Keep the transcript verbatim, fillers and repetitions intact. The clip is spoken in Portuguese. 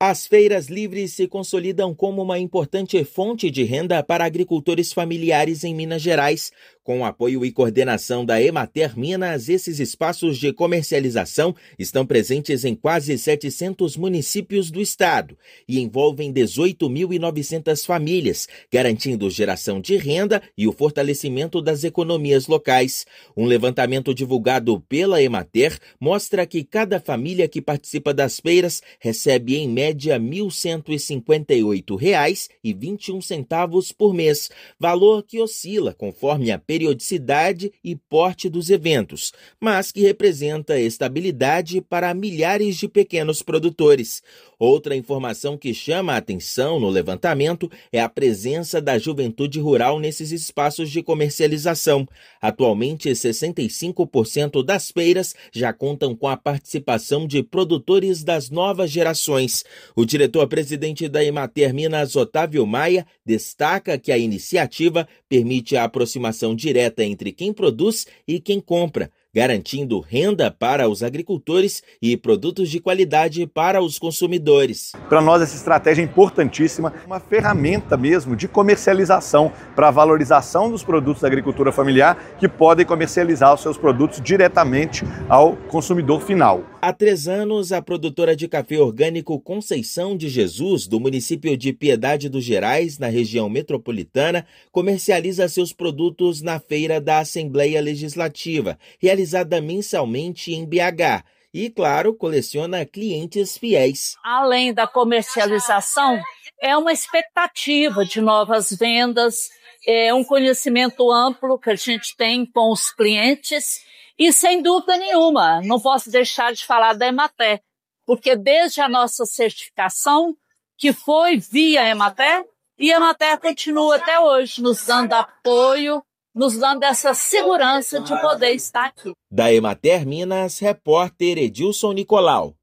As feiras livres se consolidam como uma importante fonte de renda para agricultores familiares em Minas Gerais. Com apoio e coordenação da Emater Minas, esses espaços de comercialização estão presentes em quase setecentos municípios do estado e envolvem dezoito mil e novecentas famílias, garantindo geração de renda e o fortalecimento das economias locais. Um levantamento divulgado pela Emater mostra que cada família que participa das feiras recebe em média mil cento e cinquenta e oito reais e vinte e um centavos por mês, valor que oscila conforme a periodicidade e porte dos eventos, mas que representa estabilidade para milhares de pequenos produtores. Outra informação que chama a atenção no levantamento é a presença da juventude rural nesses espaços de comercialização. Atualmente, sessenta e cinco por cento das feiras já contam com a participação de produtores das novas gerações. O diretor-presidente da Emater Minas, Otávio Maia, destaca que a iniciativa permite a aproximação direta entre quem produz e quem compra, garantindo renda para os agricultores e produtos de qualidade para os consumidores. Para nós essa estratégia é importantíssima, uma ferramenta mesmo de comercialização para a valorização dos produtos da agricultura familiar que podem comercializar os seus produtos diretamente ao consumidor final. Há três anos, a produtora de café orgânico Conceição de Jesus, do município de Piedade dos Gerais, na região metropolitana, comercializa seus produtos na Feira da Assembleia Legislativa, realizada mensalmente em B H. E, claro, coleciona clientes fiéis. Além da comercialização, é uma expectativa de novas vendas, é um conhecimento amplo que a gente tem com os clientes. E, sem dúvida nenhuma, não posso deixar de falar da Emater, porque desde a nossa certificação, que foi via Emater, e a Emater continua até hoje nos dando apoio, nos dando essa segurança de poder estar aqui. Da Emater Minas, repórter Edilson Nicolau.